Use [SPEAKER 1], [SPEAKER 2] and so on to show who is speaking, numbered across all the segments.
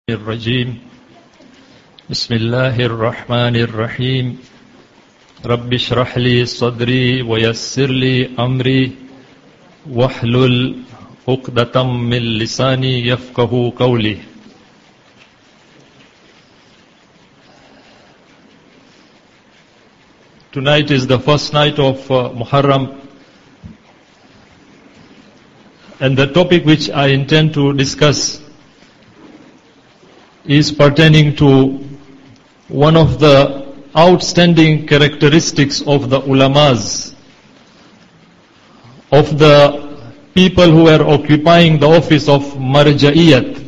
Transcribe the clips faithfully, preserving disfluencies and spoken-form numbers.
[SPEAKER 1] الرجيم بسم الله الرحمن الرحيم رب اشرح لي صدري ويسر لي أمري واحلل عقدة من لساني يفقه قولي. Tonight is the first night of uh, Muharram, and the topic which I intend to discuss is pertaining to one of the outstanding characteristics of the ulamas, of the people who are occupying the office of marja'iyat,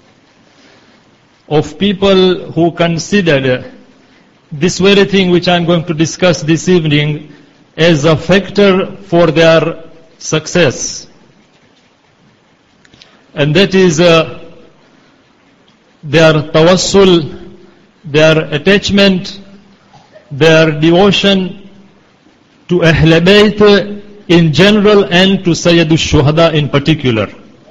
[SPEAKER 1] of people who considered this very thing which I am going to discuss this evening as a factor for their success. And that is uh, their tawassul, their attachment, their devotion to Ahl Bayt in general and to Sayyidul Shuhada in particular.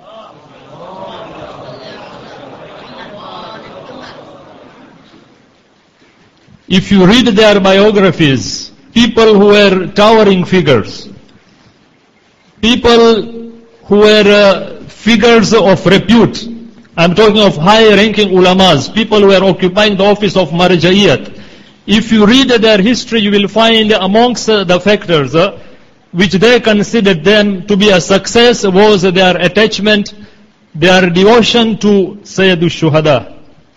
[SPEAKER 1] If you read their biographies, people who were towering figures, people who were uh, figures of repute, I'm talking of high-ranking ulamas, people who are occupying the office of marja'iyat. If you read their history, you will find amongst the factors uh, which they considered them to be a success was their attachment, their devotion to Sayyidul Shuhada.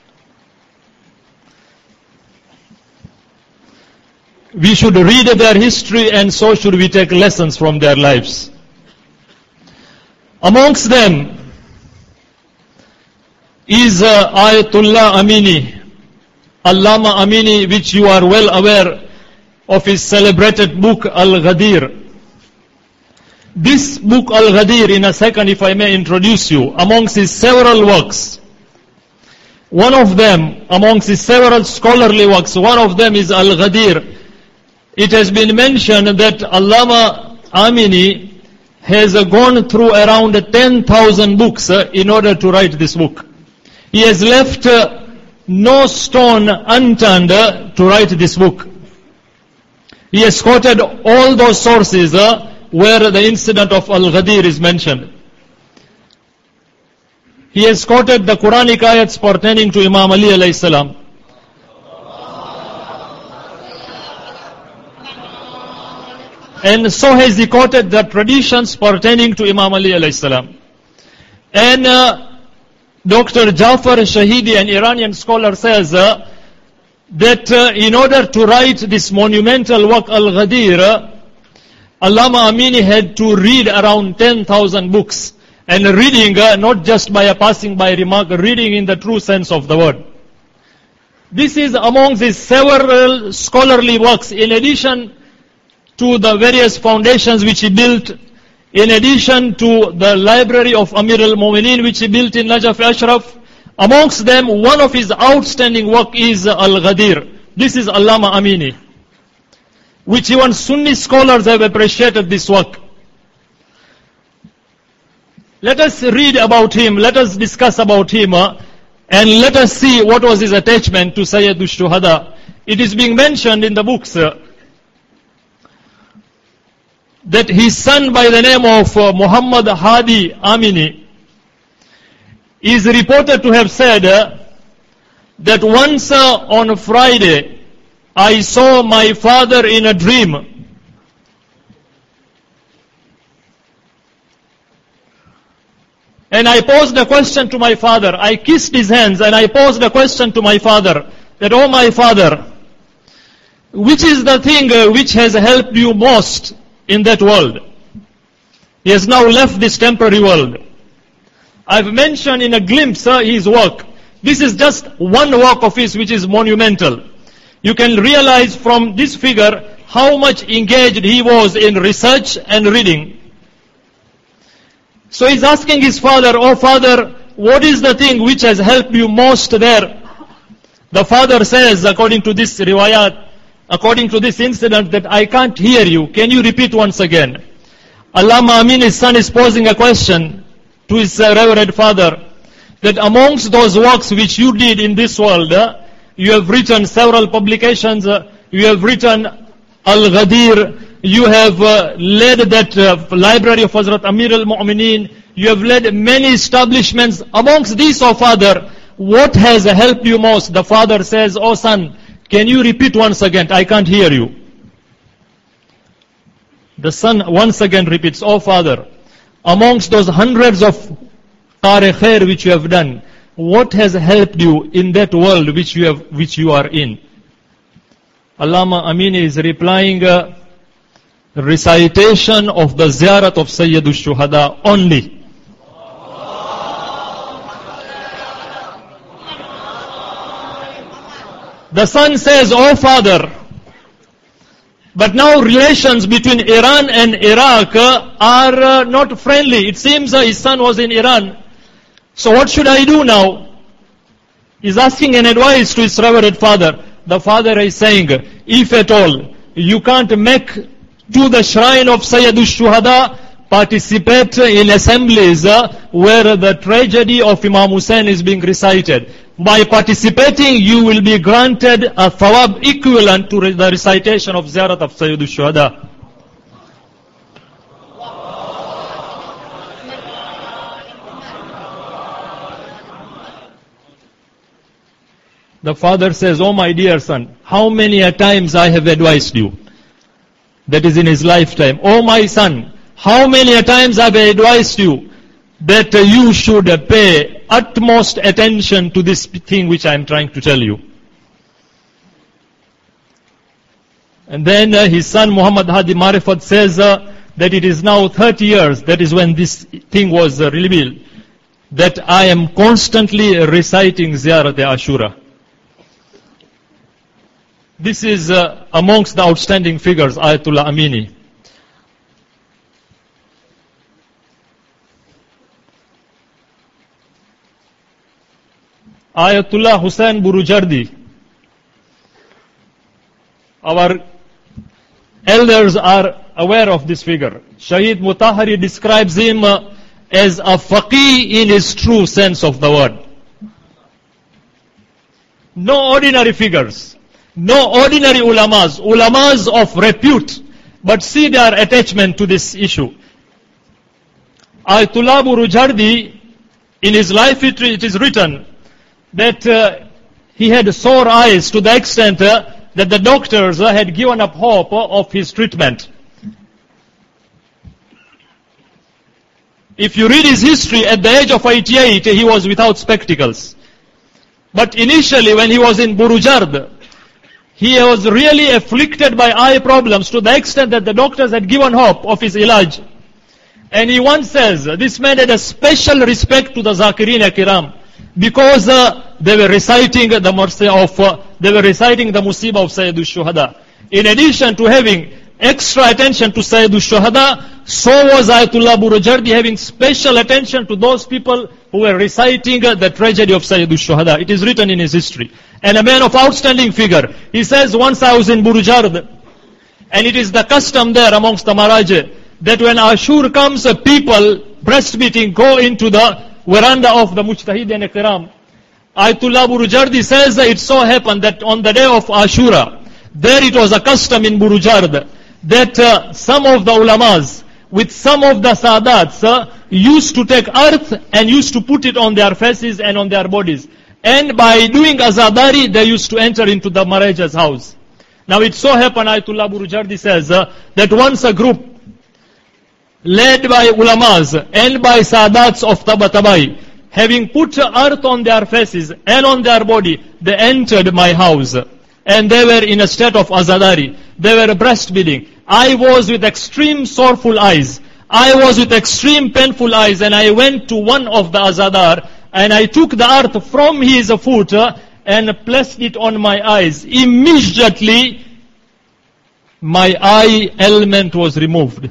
[SPEAKER 1] We should read their history, and so should we take lessons from their lives. Amongst them is uh, Ayatullah Amini, Allama Amini, which you are well aware of his celebrated book Al-Ghadir. This book Al-Ghadir, in a second if I may introduce you, amongst his several works, one of them, amongst his several scholarly works, one of them is Al-Ghadir. It has been mentioned that Allama Amini has uh, gone through around ten thousand books uh, in order to write this book. He has left uh, no stone unturned uh, to write this book. He has quoted all those sources uh, where the incident of Al-Ghadir is mentioned. He has quoted the Quranic ayats pertaining to Imam Ali alayhi salam. And so has he quoted the traditions pertaining to Imam Ali alayhi salam. And uh, Doctor Jafar Shahidi, an Iranian scholar, says uh, that uh, in order to write this monumental work Al-Ghadir, uh, Allama Amini had to read around ten thousand books. And reading, uh, not just by a passing by remark, reading in the true sense of the word. This is amongst his several scholarly works, in addition to the various foundations which he built, in addition to the library of Amir al-Mu'mineen which he built in Najaf Ashraf. Amongst them, one of his outstanding work is Al-Ghadir. This is Allama Amini, which even Sunni scholars have appreciated this work. Let us read about him, let us discuss about him, uh, and let us see what was his attachment to Sayyidul Shuhada. It is being mentioned in the books uh, that his son by the name of uh, Muhammad Hadi Amini is reported to have said uh, that once uh, on a Friday I saw my father in a dream. And I posed a question to my father. I kissed his hands and I posed a question to my father that, oh my father, which is the thing uh, which has helped you most in that world? He has now left this temporary world. I've mentioned in a glimpse uh, his work. This is just one work of his which is monumental. You can realize from this figure how much engaged he was in research and reading. So he's asking his father, oh father, what is the thing which has helped you most there? The father says, according to this riwayat, according to this incident, that I can't hear you. Can you repeat once again? Allama Amini's son is posing a question to his uh, reverend father. that amongst those works which you did in this world, uh, you have written several publications, uh, you have written Al-Ghadir, you have uh, led that uh, library of Hazrat Amir al-Mu'mineen, you have led many establishments. Amongst these, O father, what has helped you most? The father says, oh son, can you repeat once again? I can't hear you. The son once again repeats, oh father, amongst those hundreds of Qari Khair which you have done, what has helped you in that world which you have, which you are in? Allama Amini is replying, uh, recitation of the ziyarat of Sayyidul Shuhada only. The son says, oh father, but now relations between Iran and Iraq uh, are uh, not friendly. It seems uh, his son was in Iran. So what should I do now? He's asking an advice to his revered father. The father is saying, if at all you can't make to the shrine of Sayyidul Shuhada, participate in assemblies uh, where the tragedy of Imam Hussein is being recited. By participating, you will be granted a thawab equivalent to the recitation of Ziyarat of Sayyidul Shuhada. The father says, oh my dear son, how many a times I have advised you. That is in his lifetime. Oh my son, how many a times I have advised you that uh, you should uh, pay utmost attention to this thing which I am trying to tell you. And then uh, his son Muhammad Hadi Marifat says uh, that it is now thirty years, that is when this thing was uh, revealed, that I am constantly reciting Ziyarat-e-Ashura. This is uh, amongst the outstanding figures, Ayatollah Amini. Ayatollah Hussain Burujardi. Our elders are aware of this figure. Shahid Mutahari describes him uh, as a faqih in his true sense of the word. No ordinary figures. No ordinary ulamas, ulamas of repute, but see their attachment to this issue. Ayatollah Burujardi, in his life it, it is written that uh, he had sore eyes to the extent uh, that the doctors uh, had given up hope uh, of his treatment. If you read his history, at the age of eighty-eight, he was without spectacles. But initially, when he was in Burujard, he was really afflicted by eye problems to the extent that the doctors had given hope of his ilaj. And he once says, this man had a special respect to the Zakirin Kiram because uh, they were reciting the mercy of, uh, they were reciting the musibah of Sayyidul Shuhada. In addition to having extra attention to Sayyidul Shuhada, so was Ayatollah Burujardi having special attention to those people who were reciting uh, the tragedy of Sayyidul Shuhada. It is written in his history. And a man of outstanding figure. He says, once I was in Burujard, and it is the custom there amongst the Marajah, that when Ashur comes, uh, people, breastbeating, go into the veranda of the Mujtahid and Ikram. Ayatollah Burujardi says that it so happened that on the day of Ashura, there it was a custom in Burujard, that uh, some of the ulamas, with some of the sadats, uh, used to take earth and used to put it on their faces and on their bodies. And by doing azadari, they used to enter into the Marajah's house. Now it so happened, Ayatollah Burujardi says, uh, that once a group, led by ulamas and by sadats of Tabatabai, having put earth on their faces and on their body, they entered my house. And they were in a state of azadari. They were breastfeeding. I was with extreme sorrowful eyes. I was with extreme painful eyes, and I went to one of the azadar, and I took the earth from his foot uh, and placed it on my eyes. Immediately, my eye ailment was removed.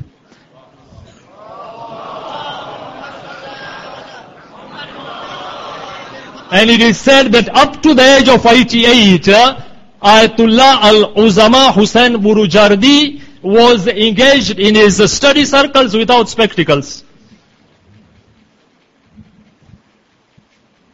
[SPEAKER 1] And it is said that up to the age of eighty-eight, uh, Ayatollah Al-Uzama Hussain Burujardi was engaged in his study circles without spectacles.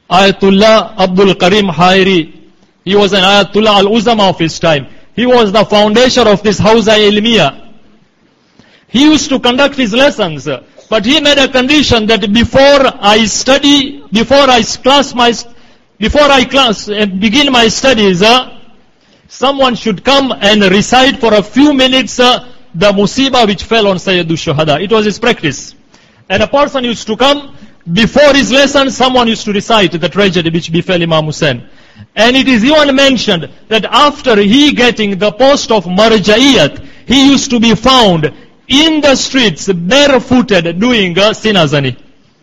[SPEAKER 1] Ayatullah Abdul Karim Hairi. He was an Ayatullah al-Uzama of his time. He was the founder of this Hawza Ilmiya. He used to conduct his lessons, but he made a condition that before I study, before I class my, before I class uh, begin my studies, uh, someone should come and recite for a few minutes uh, the musibah which fell on Sayyidu Shuhada. It was his practice. And a person used to come, before his lesson, someone used to recite the tragedy which befell Imam Hussain. And it is even mentioned that after he getting the post of Marja'iyat, he used to be found in the streets, barefooted, doing a sinazani.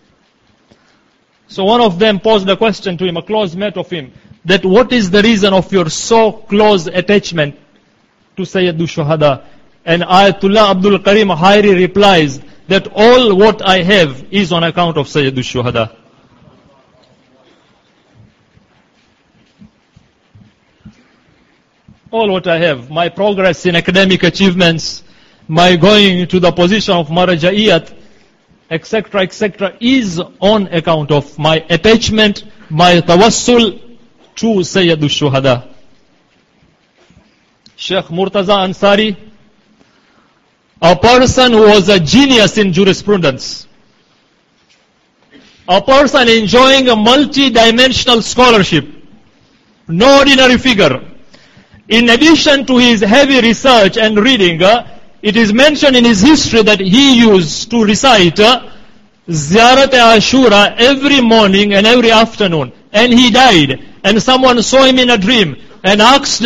[SPEAKER 1] So one of them posed a question to him, a close mate of him, that what is the reason of your so close attachment to Sayyidu Shuhada? And Ayatullah Abdul Karim Hairi replies that all what I have is on account of Sayyidu Shuhada. All what I have, my progress in academic achievements, my going to the position of Marja'iyat, et cetera, et cetera, is on account of my attachment, my tawassul to Sayyidu Shuhada. Sheikh Murtaza Ansari, a person who was a genius in jurisprudence, a person enjoying a multi-dimensional scholarship, no ordinary figure. In addition to his heavy research and reading, uh, it is mentioned in his history that he used to recite uh, Ziyarat-e-Ashura every morning and every afternoon. And he died. And someone saw him in a dream and asked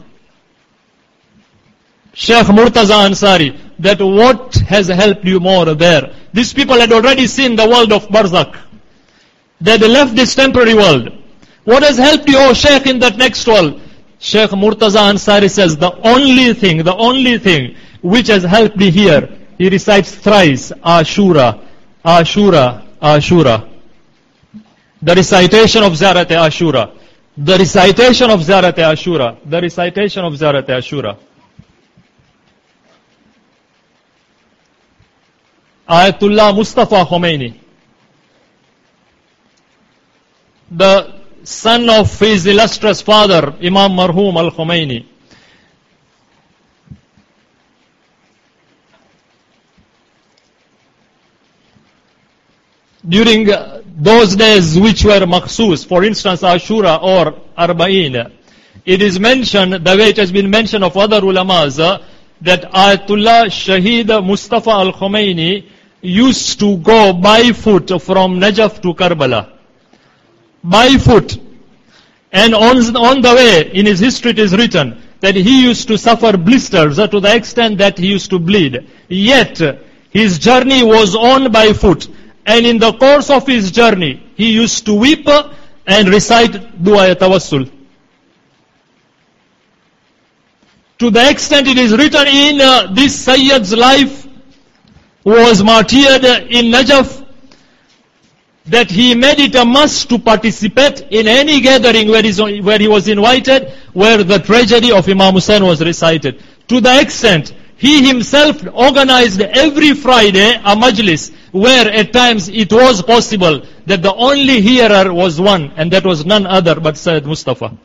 [SPEAKER 1] Sheikh Murtaza Ansari that what has helped you more there? These people had already seen the world of Barzakh. They had left this temporary world. What has helped you, oh Sheikh, in that next world? Sheikh Murtaza Ansari says, the only thing, the only thing which has helped me here, he recites thrice, Ashura, Ashura, Ashura. The recitation of Ziyarat-e-Ashura. The recitation of Ziyarat-e-Ashura. The recitation of Ziyarat-e-Ashura. Ayatullah Mustafa Khomeini, the son of his illustrious father, Imam Marhum al-Khomeini. During those days which were makhsus, for instance Ashura or Arba'in, it is mentioned, the way it has been mentioned of other ulamas, uh, that Ayatullah Shahid Mustafa al-Khomeini used to go by foot from Najaf to Karbala. By foot. And on, on the way, in his history it is written that he used to suffer blisters uh, to the extent that he used to bleed. Yet, his journey was on by foot. And in the course of his journey, he used to weep uh, and recite Dua Tawassul. To the extent it is written in uh, this Sayyid's life, who was martyred in Najaf, that he made it a must to participate in any gathering where, where he was invited, where the tragedy of Imam Hussain was recited. To the extent, he himself organized every Friday a majlis, where at times it was possible that the only hearer was one, and that was none other but Sayyid Mustafa.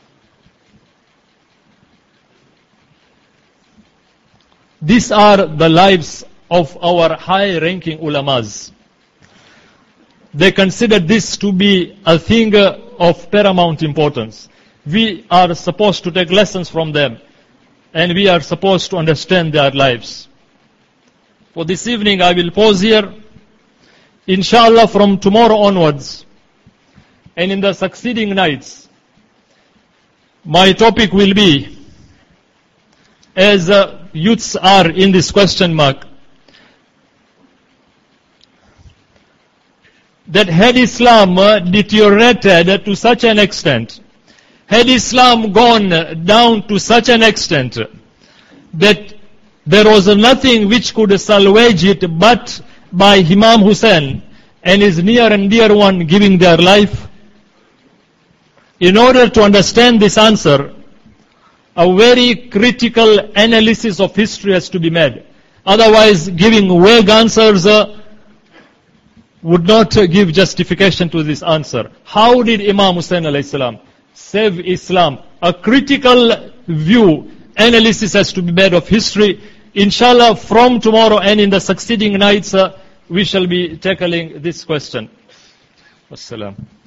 [SPEAKER 1] These are the lives of our high-ranking ulamas. They consider this to be a thing of paramount importance. We are supposed to take lessons from them, and we are supposed to understand their lives. For this evening I will pause here. Inshallah, from tomorrow onwards, and in the succeeding nights, my topic will be, as uh, youths are in this question mark, that had Islam uh, deteriorated to such an extent, had Islam gone down to such an extent that there was nothing which could salvage it but by Imam Hussain and his near and dear one giving their life? In order to understand this answer, a very critical analysis of history has to be made. Otherwise, giving vague answers uh, would not uh, give justification to this answer. How did Imam Hussein alayhi salam save Islam? A critical view, analysis has to be made of history. Inshallah, from tomorrow and in the succeeding nights, uh, we shall be tackling this question. Wassalam.